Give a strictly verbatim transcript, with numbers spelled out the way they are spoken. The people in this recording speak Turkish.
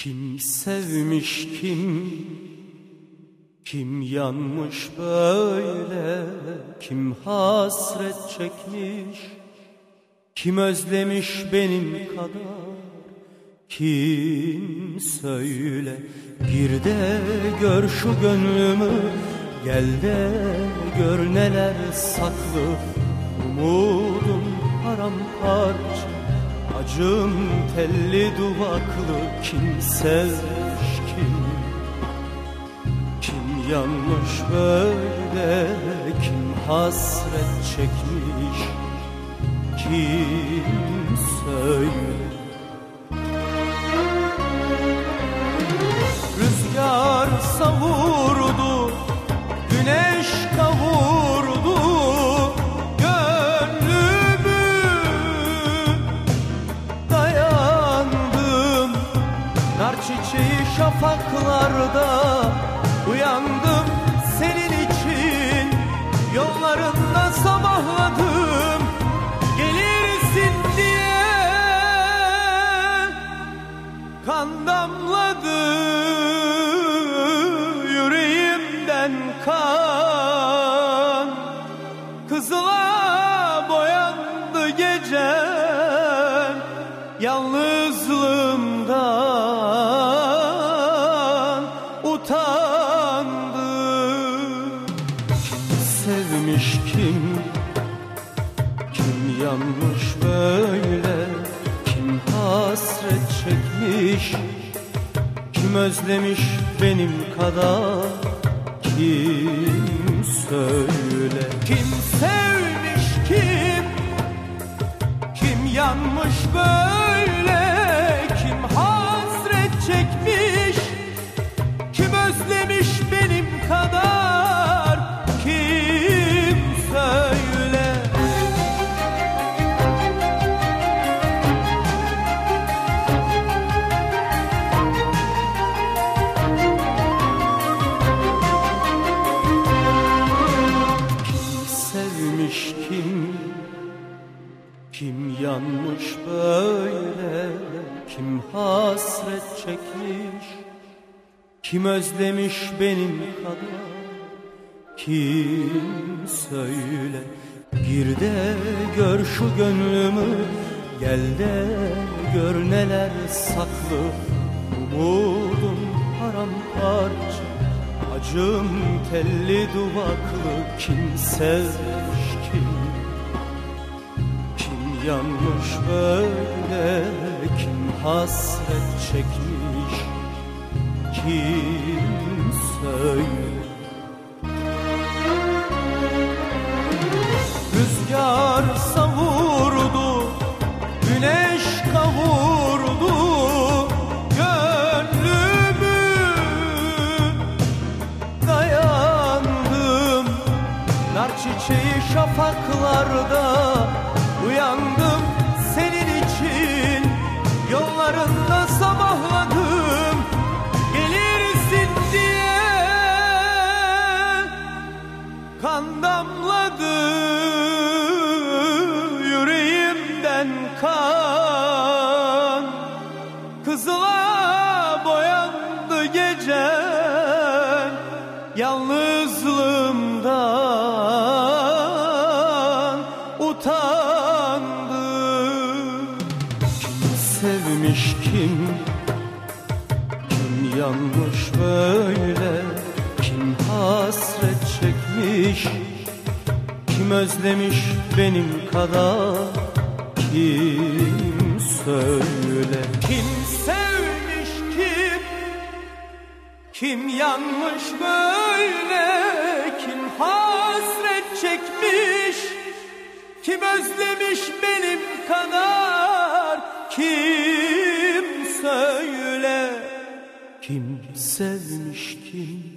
Kim sevmiş kim, kim yanmış böyle, kim hasret çekmiş, kim özlemiş benim kadar, kim söyle. Gir de gör şu gönlümü, gel de gör neler saklı. Umudum paramparça, acım telli duvaklı. Kim sevmiş kim, kim yanmış böyle, kim hasret çekmiş, kim söyle. Rüzgar savurdu, güneş kavurdu gönlümü. Dayandım nar çiçeği şafaklarda, uyandım senin için, yollarında sabahladım gelirsin diye. Kan damladı yüreğimden kan, kızıla boyandı gecem, yalnızlığımdan utandım. Kim sevmiş kim, kim yanmış böyle, kim hasret çekmiş, kim özlemiş benim kadar, kim söyle. Kim sevmiş kim, kim yanmış böyle, kim hasret çekmiş, kim özlemiş benim kadar, kim söyle. Kim, kim yanmış böyle, kim hasret çekmiş, kim özlemiş benim kadar, kim söyle. Gir de gör şu gönlümü, gel de gör neler saklı. Umudum paramparça, acım telli duvaklı. Kim sevmiş kim, kim yanmış böyle, kim hasret çekmiş, kim söyle. Rüzgar savurdu, güneş kavurdu gönlümü. Dayandım nar çiçeği şafaklarda, uyandım senin için, yollarında sabahladım gelirsin diye. Kan damladı yüreğimden kan, kızıla boyandı gecem, yalnızlığımdan utandım. Kim sevmiş kim, kim yanmış böyle, kim hasret çekmiş, kim özlemiş benim kadar, kim söyle. Kim sevmiş kim, kim yanmış böyle, kim hasret çekmiş, kim özlemiş benim kadar, kim söyle. Kim sevmiş kim,